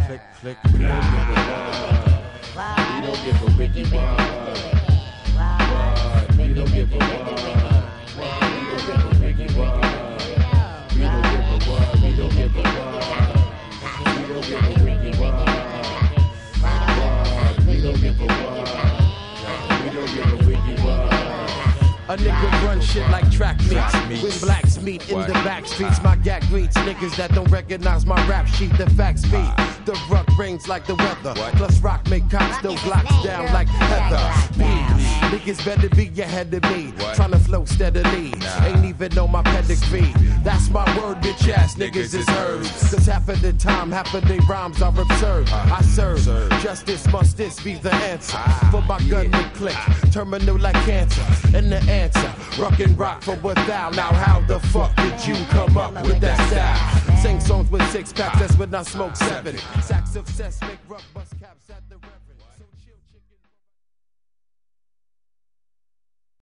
Click, click, we don't give a why. We don't give a wiggy why. We don't give a why. We don't give a wiggy why. We don't give a why. We don't give a why. We don't give a wiggy why. We don't give a why. We don't give a wiggy why. A nigga run shit like track meets. When blacks meet in the back streets, my gag greets niggas that don't recognize my rap sheet. The facts beat. The ruck rains like the weather. Plus rock make cops throw blocks down like heather. Niggas better be ahead of me. Tryna flow steadily. Ain't even know my pedigree. That's my word, bitch ass niggas is heard. Cause half of the time, half of their rhymes are absurd. I serve. Justice must this be the answer. For my gun to click. Terminal like cancer. And the answer, rock and rock for a thou. Now how the fuck did you come up with that style? Sing songs with 6 packs, that's when I smoke 7. Sacks of cess make rock bust caps at the